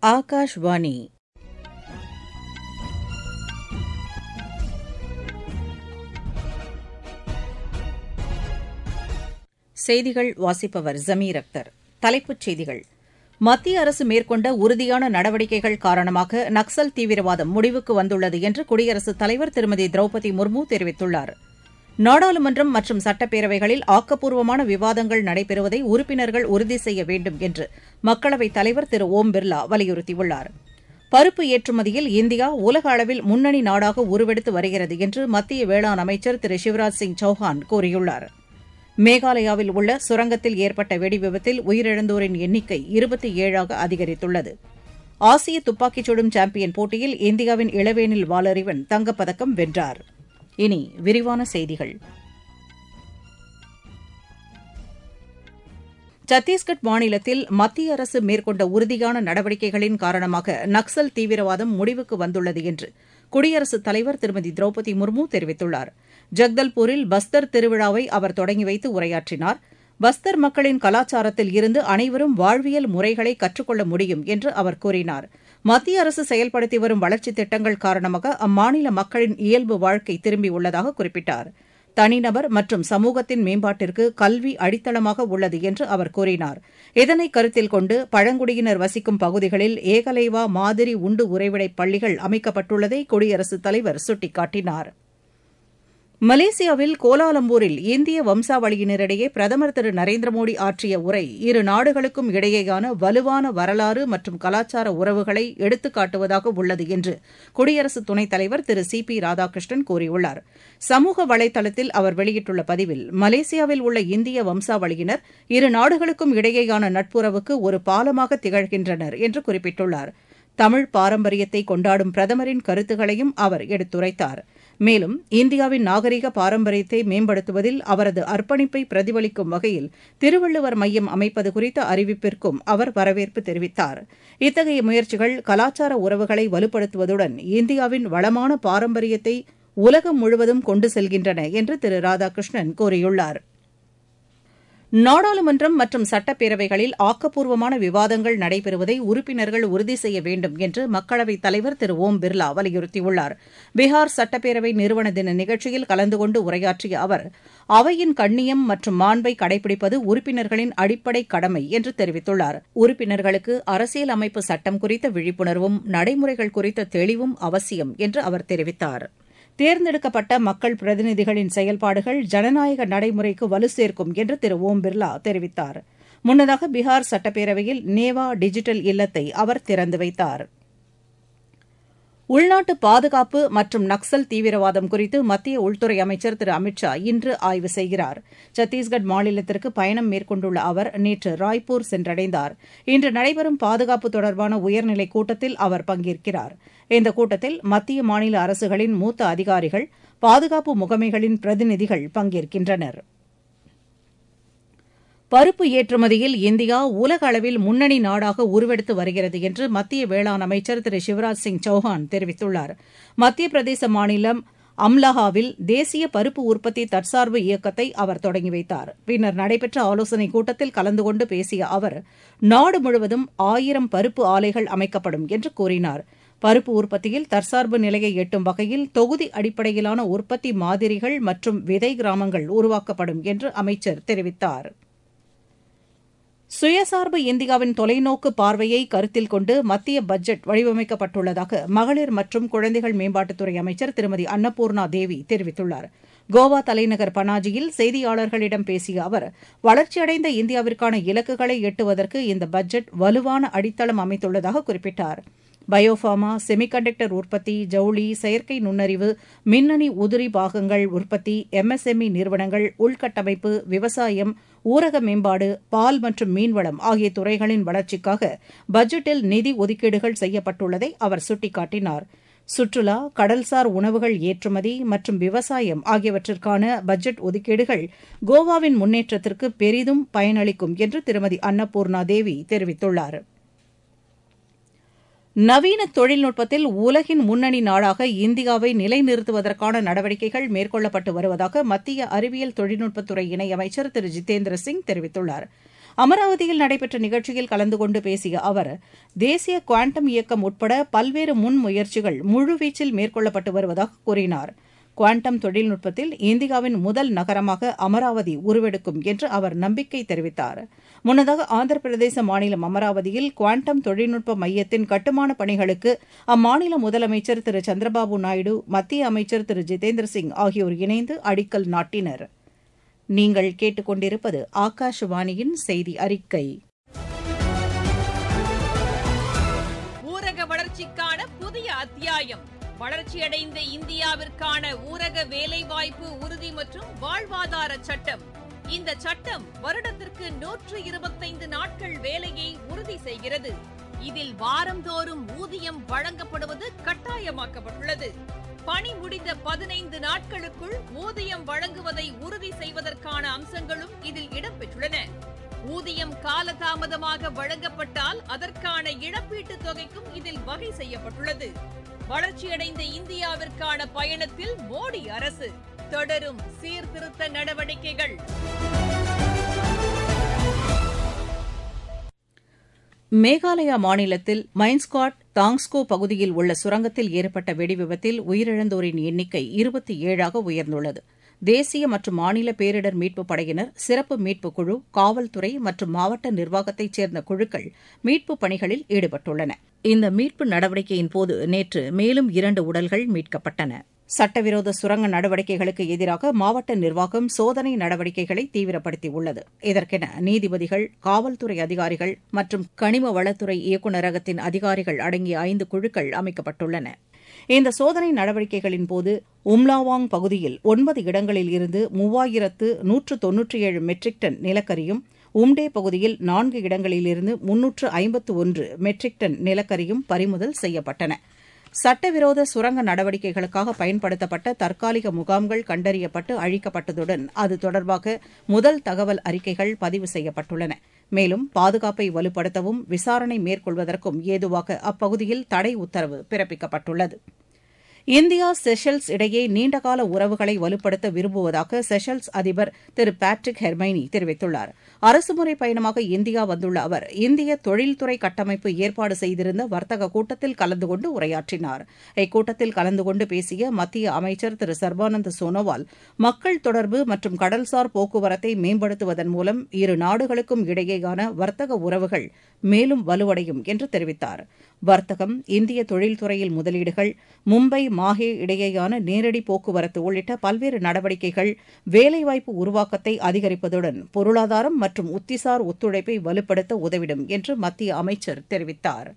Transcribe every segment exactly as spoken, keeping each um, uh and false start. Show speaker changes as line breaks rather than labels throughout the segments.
ஆகாஷ்வாணி. செய்திகள் வாசிப்பவர் ஜமீர் அக்தர். தலைப்புச் செய்திகள். மத்திய அரசு மேற்கொண்ட உறுதியான நடவடிக்கைகள் காரணமாக நக்சல் தீவிரவாதம் முடிவுக்கு வந்துள்ளது என்று குடியரசுத் தலைவர் திருமதி திரௌபதி முர்மு தெரிவித்துள்ளார். நாடாளுமன்றம் மற்றும் சட்டப்பேரவைகளில் ஆக்கப்பூர்வமான விவாதங்கள் நடைபெறுவதை உறுப்பினர்கள் உறுதி செய்ய வேண்டும் என்று மக்களவைத் தலைவர் திரு ஓம் பிர்லா வலியுறுத்தியுள்ளார். பருப்பு ஏற்றுமதியில் இந்தியா உலக அளவில் முன்னணி நாடாக உருவெடுத்து வருகிறது என்று மத்திய வேளாண் அமைச்சர் திரு சிவராஜ் சிங் சௌஹான் கூறியுள்ளார். மேகாலயாவில் உள்ள சுரங்கத்தில் ஏற்பட்ட வெடிவிபத்தில் உயிரிழந்தோரின் எண்ணிக்கை இருபத்தி ஏழாக அதிகரித்துள்ளது. ஆசிய துப்பாக்கிச் சுடும் சாம்பியன் போட்டியில் இந்தியாவின் இளவேனில் வாலறிவன் தங்கப்பதக்கம் வென்றார். இனி விரிவான செய்திகள். சத்தீஸ்கட் மாநிலத்தில் மத்திய அரசு மேற்கொண்ட உறுதியான நடவடிக்கைகளின் காரணமாக நக்சல் தீவிரவாதம் முடிவுக்கு வந்துள்ளது என்று குடியரசுத் தலைவர் திருமதி திரௌபதி முர்மு தெரிவித்துள்ளார். ஜக்தல்பூரில் பஸ்தர் திருவிழாவை அவர் தொடங்கி வைத்து உரையாற்றினார். பஸ்தர் மக்களின் கலாச்சாரத்தில் இருந்து அனைவரும் வாழ்வியல் முறைகளை கற்றுக்கொள்ள முடியும் என்று அவர் கூறினார். மத்திய அரசு செயல்படுத்தி வரும் வளர்ச்சித் திட்டங்கள் காரணமாக அம்மாநில மக்களின் இயல்பு வாழ்க்கை திரும்பியுள்ளதாக குறிப்பிட்டார். தனிநபர் மற்றும் சமூகத்தின் மேம்பாட்டிற்கு கல்வி அடித்தளமாக உள்ளது என்று அவர் கூறினார். இதனை கருத்தில் கொண்டு பழங்குடியினர் வசிக்கும் பகுதிகளில் ஏகலைவா மாதிரி உண்டு உறைவிடை பள்ளிகள் அமைக்கப்பட்டுள்ளதை குடியரசுத் தலைவர் சுட்டிக்காட்டினார். மலேசியாவில் கோலாலம்பூரில் இந்திய வம்சாவளியினரிடையே பிரதமர் திரு நரேந்திர மோடி ஆற்றிய உரை இரு நாடுகளுக்கும் இடையேயான வலுவான வரலாறு மற்றும் கலாச்சார உறவுகளை எடுத்துக்காட்டுவதாக உள்ளது என்று குடியரசு துணைத் தலைவர் திரு சி பி ராதாகிருஷ்ணன் கூறியுள்ளார். சமூக வலைதளத்தில் அவர் வெளியிட்டுள்ள பதிவில், மலேசியாவில் உள்ள இந்திய வம்சாவளியினர் இரு நாடுகளுக்கும் இடையேயான நட்புறவுக்கு ஒரு பாலமாக திகழ்கின்றனர் என்று குறிப்பிட்டுள்ளார். தமிழ் பாரம்பரியத்தை கொண்டாடும் பிரதமரின் கருத்துக்களையும் அவர் எடுத்துரைத்தார். மேலும் இந்தியாவின் நாகரிக பாரம்பரியத்தை மேம்படுத்துவதில் அவரது அர்ப்பணிப்பை பிரதிபலிக்கும் வகையில் திருவள்ளுவர் மையம் அமைப்பது குறித்த அறிவிப்பிற்கும் அவர் வரவேற்பு தெரிவித்தார். இத்தகைய முயற்சிகள் கலாச்சார உறவுகளை வலுப்படுத்துவதுடன் இந்தியாவின் வளமான பாரம்பரியத்தை உலகம் முழுவதும் கொண்டு செல்கின்றன என்று திரு ராதாகிருஷ்ணன் கூறியுள்ளார். நாடாளுமன்றம் மற்றும் சட்டப்பேரவைகளில் ஆக்கப்பூர்வமான விவாதங்கள் நடைபெறுவதை உறுப்பினர்கள் உறுதி செய்ய வேண்டும் என்று மக்களவைத் தலைவர் திரு ஓம் பிர்லா வலியுறுத்தியுள்ளார். பீகார் சட்டப்பேரவை நிறுவன தின நிகழ்ச்சியில் கலந்து கொண்டு உரையாற்றிய அவர், அவையின் கண்ணியம் மற்றும் மாண்பை கடைபிடிப்பது உறுப்பினர்களின் அடிப்படை கடமை என்று தெரிவித்துள்ளார். உறுப்பினர்களுக்கு அரசியல் அமைப்பு சட்டம் குறித்த விழிப்புணர்வும் நடைமுறைகள் குறித்த தெளிவும் அவசியம் என்று அவர் தெரிவித்தார். தேர்ந்தெடுக்கப்பட்ட மக்கள் பிரதிநிதிகளின் செயல்பாடுகள் ஜனநாயக நடைமுறைக்கு வலு சேர்க்கும் என்று திரு ஓம் பிர்லா தெரிவித்தார். முன்னதாக பீகார் சட்டப்பேரவையில் நேவா டிஜிட்டல் இல்லத்தை அவர் திறந்து வைத்தார். உள்நாட்டு பாதுகாப்பு மற்றும் நக்சல் தீவிரவாதம் குறித்து மத்திய உள்துறை அமைச்சர் திரு அமித் ஷா இன்று ஆய்வு செய்கிறார். சத்தீஸ்கட் மாநிலத்திற்கு பயணம் மேற்கொண்டுள்ள அவர் நேற்று ராய்ப்பூர் சென்றடைந்தார். இன்று நடைபெறும் பாதுகாப்பு தொடர்பான உயர்நிலைக் கூட்டத்தில் அவர் பங்கேற்கிறார். இந்த கூட்டத்தில் மத்திய மாநில அரசுகளின் மூத்த அதிகாரிகள், பாதுகாப்பு முகமைகளின் பிரதிநிதிகள் பங்கேற்கின்றனர். பருப்பு ஏற்றுமதியில் இந்தியா உலக அளவில் முன்னணி நாடாக உருவெடுத்து வருகிறது என்று மத்திய வேளாண் அமைச்சர் திரு சிவராஜ் சிங் சௌஹான் தெரிவித்துள்ளார். மத்திய பிரதேச மாநிலம் அம்லாஹாவில் தேசிய பருப்பு உற்பத்தி தற்சார்பு இயக்கத்தை அவர் தொடங்கி வைத்தார். பின்னர் நடைபெற்ற ஆலோசனைக் கூட்டத்தில் கலந்து கொண்டு பேசிய அவர், நாடு முழுவதும் ஆயிரம் பருப்பு ஆலைகள் அமைக்கப்படும் என்று கூறினார். பருப்பு உற்பத்தியில் தற்சார்பு நிலையை எட்டும் வகையில் தொகுதி அடிப்படையிலான உற்பத்தி மாதிரிகள் மற்றும் விதை கிராமங்கள் உருவாக்கப்படும் என்று அமைச்சர் தெரிவித்தார். சுயசார்பு இந்தியாவின் தொலைநோக்கு பார்வையை கருத்தில் கொண்டு மத்திய பட்ஜெட் வடிவமைக்கப்பட்டுள்ளதாக மகளிர் மற்றும் குழந்தைகள் மேம்பாட்டுத்துறை அமைச்சர் திருமதி அன்னபூர்ணா தேவி தெரிவித்துள்ளார். கோவா தலைநகர் பனாஜியில் செய்தியாளர்களிடம் பேசிய அவர், வளர்ச்சியடைந்த இந்தியாவிற்கான இலக்குகளை எட்டுவதற்கு இந்த பட்ஜெட் வலுவான அடித்தளம் அமைத்துள்ளதாக குறிப்பிட்டார். பயோஃபார்மா, செமிகண்டக்டர் உற்பத்தி, ஜவுளி, செயற்கை நுண்ணறிவு, மின்னணு உதிரி பாகங்கள் உற்பத்தி, எம்எஸ்எம்இ நிறுவனங்கள், உள்கட்டமைப்பு, விவசாயம், ஊரக மேம்பாடு, பால் மற்றும் மீன்வளம் ஆகிய துறைகளின் வளர்ச்சிக்காக பட்ஜெட்டில் நிதி ஒதுக்கீடுகள் செய்யப்பட்டுள்ளதை அவர் சுட்டிக்காட்டினார். சுற்றுலா, கடல்சார் உணவுகள் ஏற்றுமதி மற்றும் விவசாயம் ஆகியவற்றிற்கான பட்ஜெட் ஒதுக்கீடுகள் கோவாவின் முன்னேற்றத்திற்கு பெரிதும் பயனளிக்கும் என்று திருமதி அன்னபூர்ணா தேவி தெரிவித்துள்ளார். நவீன தொழில்நுட்பத்தில் உலகின் முன்னணி நாடாக இந்தியாவை நிலைநிறுத்துவதற்கான நடவடிக்கைகள் மேற்கொள்ளப்பட்டு வருவதாக மத்திய அறிவியல் தொழில்நுட்பத்துறை இணையமைச்சர் திரு ஜிதேந்திர சிங் தெரிவித்துள்ளார். அமராவதியில் நடைபெற்ற நிகழ்ச்சியில் கலந்து கொண்டு பேசிய அவர் தேசிய குவாண்டம் இயக்கம் உட்பட பல்வேறு முன்முயற்சிகள் முழுவீச்சில் மேற்கொள்ளப்பட்டு வருவதாக கூறினார். குவாண்டம் தொழில்நுட்பத்தில் இந்தியாவின் முதல் நகரமாக அமராவதி உருவெடுக்கும் என்று அவர் நம்பிக்கை தெரிவித்தார். முன்னதாக ஆந்திர பிரதேச மாநிலம் அமராவதியில் குவாண்டம் தொழில்நுட்ப மையத்தின் கட்டுமான பணிகளுக்கு அம்மாநில முதலமைச்சர் திரு சந்திரபாபு நாயுடு, மத்திய அமைச்சர் திரு ஜிதேந்திர சிங் ஆகியோர் இணைந்து அடிக்கல் நாட்டினர். நீங்கள் கேட்டுக்கொண்டிருப்பது ஆகாஷவாணியின் செய்தி அறிக்கை.
ஊரக வளர்ச்சிக்கான புதிய அத்தியாயம். வளர்ச்சியடைந்த இந்தியாவிற்கான ஊரக வேலைவாய்ப்பு உறுதி மற்றும் வாழ்வாதார சட்டம். இந்த சட்டம் வருடத்திற்கு நூற்று இருபத்தைந்து நாட்கள் வேலையை உறுதி செய்கிறது. இதில் வாரந்தோறும் ஊதியம் வழங்கப்படுவது கட்டாயமாக்கப்பட்டுள்ளது. பணி முடிந்த பதினைந்து நாட்களுக்குள் ஊதியம் வழங்குவதை உறுதி செய்வதற்கான அம்சங்களும் இதில் இடம்பெற்றுள்ளன. ஊதியம் காலதாமதமாக வழங்கப்பட்டால் அதற்கான இழப்பீட்டுத் தொகைக்கும் இதில் வகை செய்யப்பட்டுள்ளது. வளர்ச்சியடைந்த இந்தியாவிற்கான பயணத்தில் மோடி அரசு தொடரும் சீர்திருத்த நடவடிக்கைகள்.
மேகாலயா மாநிலத்தில் மைன்ஸ்காட் தாங்ஸ்கோ பகுதியில் உள்ள சுரங்கத்தில் ஏற்பட்ட வெடிவிபத்தில் உயிரிழந்தோரின் எண்ணிக்கை இருபத்தி ஏழாக உயர்ந்துள்ளது. தேசிய மற்றும் மாநில பேரிடர் மீட்புப் படையினர், சிறப்பு மீட்புக் குழு, காவல்துறை மற்றும் மாவட்ட நிர்வாகத்தைச் சேர்ந்த குழுக்கள் மீட்புப் பணிகளில் ஈடுபட்டுள்ளன. இந்த மீட்பு நடவடிக்கையின் போது நேற்று மேலும் இரண்டு உடல்கள் மீட்கப்பட்டன. சட்டவிரோத சுரங்க நடவடிக்கைகளுக்கு எதிராக மாவட்ட நிர்வாகம் சோதனை நடவடிக்கைகளை தீவிரப்படுத்தியுள்ளது. இதற்கென நீதிபதிகள், காவல்துறை அதிகாரிகள் மற்றும் கனிம வளத்துறை இயக்குநரகத்தின் அதிகாரிகள் அடங்கிய ஐந்து குழுக்கள் அமைக்கப்பட்டுள்ளன. இந்த சோதனை நடவடிக்கைகளின் போது உம்லாவாங் பகுதியில் ஒன்பது இடங்களில் இருந்து மூவாயிரத்து நூற்று தொன்னூற்றி ஏழு மெட்ரிக் டன் நிலக்கரியும், உம்டே பகுதியில் நான்கு இடங்களிலிருந்து முன்னூற்று ஐம்பத்து ஒன்று மெட்ரிக் டன் நிலக்கரியும் பறிமுதல் செய்யப்பட்டன. சட்டவிரோத சுரங்க நடவடிக்கைகளுக்காக பயன்படுத்தப்பட்ட தற்காலிக முகாம்கள் கண்டறியப்பட்டு அழிக்கப்பட்டதுடன் அது தொடர்பாக முதல் தகவல் அறிக்கைகள் பதிவு செய்யப்பட்டுள்ளன. மேலும் பாதுகாப்பை வலுப்படுத்தவும் விசாரணை மேற்கொள்வதற்கும் ஏதுவாக அப்பகுதியில் தடை உத்தரவு பிறப்பிக்கப்பட்டுள்ளது. இந்தியா செஷல்ஸ் இடையே நீண்டகால உறவுகளை வலுப்படுத்த விரும்புவதாக செஷல்ஸ் அதிபர் திரு பேட்ரிக் ஹெர்மைனி தெரிவித்துள்ளார். அரசுமுறை பயணமாக இந்தியா வந்துள்ள அவர் இந்திய தொழில்துறை கட்டமைப்பு ஏற்பாடு செய்திருந்த வர்த்தக கூட்டத்தில் கலந்து கொண்டு உரையாற்றினார். இக்கூட்டத்தில் கலந்து கொண்டு பேசிய மத்திய அமைச்சர் திரு சர்பானந்த சோனோவால், மக்கள் தொடர்பு மற்றும் கடல்சார் போக்குவரத்தை மேம்படுத்துவதன் மூலம் இரு நாடுகளுக்கும் இடையேயான வர்த்தக உறவுகள் மேலும் வலுவடையும் என்று தெரிவித்தார். வர்த்தகம், இந்திய தொழில்துறையில் முதலீடுகள், மும்பை மாஹே இடையேயான நேரடி போக்குவரத்து உள்ளிட்ட பல்வேறு நடவடிக்கைகள் வேலைவாய்ப்பு உருவாக்கத்தை அதிகரிப்பதுடன் பொருளாதாரம் மற்றும் உத்திசார் ஒத்துழைப்பை வலுப்படுத்த உதவிடும் என்று மத்திய அமைச்சர் தெரிவித்தார்.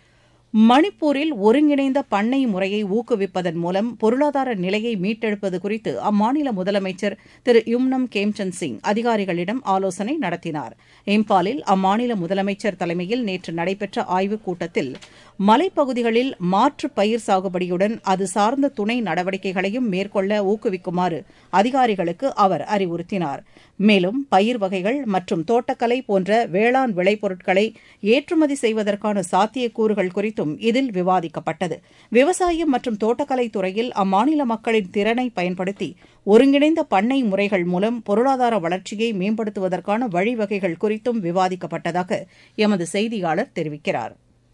மணிப்பூரில் ஒருங்கிணைந்த பண்ணை முறையை ஊக்குவிப்பதன் மூலம் பொருளாதார நிலையை மீட்டெடுப்பது குறித்து அம்மாநில முதலமைச்சர் திரு யும்னம் கேம்சந்த் சிங் அதிகாரிகளிடம் ஆலோசனை நடத்தினார். இம்பாலில் அம்மாநில முதலமைச்சர் தலைமையில் நேற்று நடைபெற்ற ஆய்வுக் கூட்டத்தில் மலைப்பகுதிகளில் மாற்று பயிர் சாகுபடியுடன் அது சார்ந்த துணை நடவடிக்கைகளையும் மேற்கொள்ள ஊக்குவிக்குமாறு அதிகாரிகளுக்கு அவர் அறிவுறுத்தினார். மேலும் பயிர் வகைகள் மற்றும் தோட்டக்கலை போன்ற வேளாண் விளைபொருட்களை ஏற்றுமதி செய்வதற்கான சாத்தியக்கூறுகள் குறித்தும் இதில் விவாதிக்கப்பட்டது. விவசாயம் மற்றும் தோட்டக்கலை துறையில் அம்மாநில மக்களின் திறனை பயன்படுத்தி ஒருங்கிணைந்த பண்ணை முறைகள் மூலம் பொருளாதார வளர்ச்சியை மேம்படுத்துவதற்கான வழிவகைகள் குறித்தும் விவாதிக்கப்பட்டதாக எமது செய்தியாளர் தெரிவிக்கிறார்.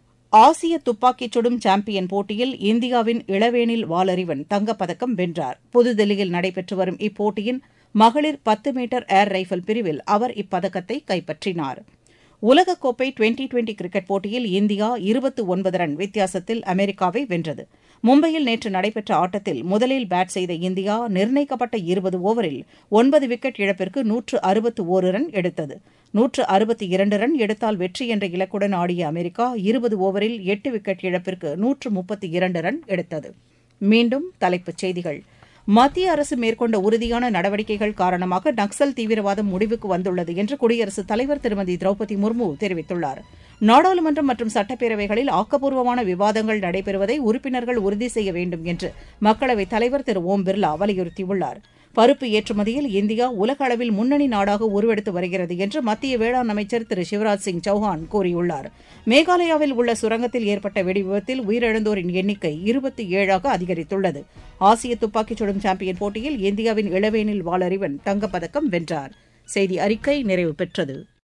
ஆசிய துப்பாக்கிச் சுடும் சாம்பியன் போட்டியில் இந்தியாவின் இளவேனில் வாலறிவன் தங்கப்பதக்கம் வென்றார். புதுதில்லியில் நடைபெற்று வரும் இப்போட்டியின் மகளிர் பத்து மீட்டர் ஏர் ரைஃபிள் பிரிவில் அவர் இப்பதக்கத்தை கைப்பற்றினார். உலகக்கோப்பை டுவெண்டி டுவெண்டி கிரிக்கெட் போட்டியில் இந்தியா இருபத்தி ஒன்பது ரன் வித்தியாசத்தில் அமெரிக்காவை வென்றது. மும்பையில் நேற்று நடைபெற்ற ஆட்டத்தில் முதலில் பேட் செய்த இந்தியா நிர்ணயிக்கப்பட்ட இருபது ஓவரில் ஒன்பது விக்கெட் இழப்பிற்கு நூற்று அறுபத்து ஒரு ரன் எடுத்தது. நூற்று அறுபத்தி இரண்டு ரன் எடுத்தால் வெற்றி என்ற இலக்குடன் ஆடிய அமெரிக்கா இருபது ஓவரில் எட்டு விக்கெட் இழப்பிற்கு நூற்று முப்பத்தி இரண்டு ரன் எடுத்தது. மீண்டும் தலைப்புச் செய்திகள். மத்திய அரசு மேற்கொண்ட உறுதியான நடவடிக்கைகள் காரணமாக நக்சல் தீவிரவாதம் முடிவுக்கு வந்துள்ளது என்று குடியரசுத் தலைவர் திருமதி திரௌபதி முர்மு தெரிவித்துள்ளார். நாடாளுமன்றம் மற்றும் சட்டப்பேரவைகளில் ஆக்கப்பூர்வமான விவாதங்கள் நடைபெறுவதை உறுப்பினர்கள் உறுதி செய்ய வேண்டும் என்று மக்களவைத் தலைவர் திரு ஓம் பிர்லா வலியுறுத்தியுள்ளார். பருப்பு ஏற்றுமதியில் இந்தியா உலக அளவில் முன்னணி நாடாக உருவெடுத்து வருகிறது என்று மத்திய வேளாண் அமைச்சர் திரு சிவராஜ் சிங் சௌஹான் கூறியுள்ளார். மேகாலயாவில் உள்ள சுரங்கத்தில் ஏற்பட்ட வெடிவிபத்தில் உயிரிழந்தோரின் எண்ணிக்கை இருபத்தி ஏழாக அதிகரித்துள்ளது. ஆசிய துப்பாக்கிச் சுடும் சாம்பியன் போட்டியில் இந்தியாவின் இளவேனில் வாலறிவன் தங்கப்பதக்கம் வென்றார். செய்தி அறிக்கை நிறைவு பெற்றது.